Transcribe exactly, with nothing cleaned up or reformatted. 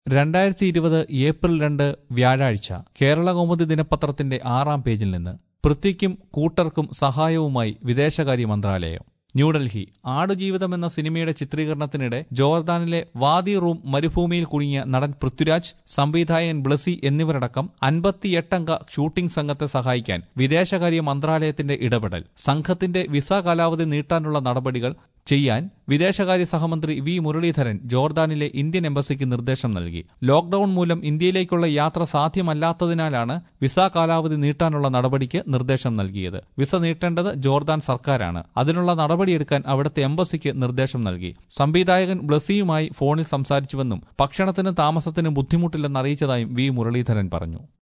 രണ്ടായിരത്തി ഇരുപത് ഏപ്രിൽ രണ്ട് വ്യാഴാഴ്ച കേരളകൗമുദി ദിനപത്രത്തിന്റെ ആറാം പേജിൽ നിന്ന് പൃഥ്വിക്കും കൂട്ടർക്കും സഹായവുമായി വിദേശകാര്യ മന്ത്രാലയം. ന്യൂഡൽഹി. ആടുജീവിതം എന്ന സിനിമയുടെ ചിത്രീകരണത്തിനിടെ ജോർദാനിലെ വാദി റൂം മരുഭൂമിയിൽ കുടുങ്ങിയ നടൻ പൃഥ്വിരാജ്, സംവിധായകൻ ബ്ലസി എന്നിവരടക്കം അൻപത്തിയെട്ടംഗ ഷൂട്ടിംഗ് സംഘത്തെ സഹായിക്കാൻ വിദേശകാര്യ മന്ത്രാലയത്തിന്റെ ഇടപെടൽ. സംഘത്തിന്റെ വിസ കാലാവധി നീട്ടാനുള്ള നടപടികൾ ചെയ്യാൻ വിദേശകാര്യ സഹമന്ത്രി വി മുരളീധരൻ ജോർദാനിലെ ഇന്ത്യൻ എംബസിക്ക് നിർദ്ദേശം നൽകി. ലോക്ഡൌൺ മൂലം ഇന്ത്യയിലേക്കുള്ള യാത്ര സാധ്യമല്ലാത്തതിനാലാണ് വിസ കാലാവധി നീട്ടാനുള്ള നടപടിക്ക് നിർദ്ദേശം നൽകിയത്. വിസ നീട്ടേണ്ടത് ജോർദാൻ സർക്കാരാണ്. അതിനുള്ള നടപടിയെടുക്കാൻ അവിടുത്തെ എംബസിക്ക് നിർദ്ദേശം നൽകി. സംവിധായകൻ ബ്ലസിയുമായി ഫോണിൽ സംസാരിച്ചുവെന്നും ഭക്ഷണത്തിനും താമസത്തിനും ബുദ്ധിമുട്ടില്ലെന്ന് അറിയിച്ചതായും വി മുരളീധരൻ പറഞ്ഞു.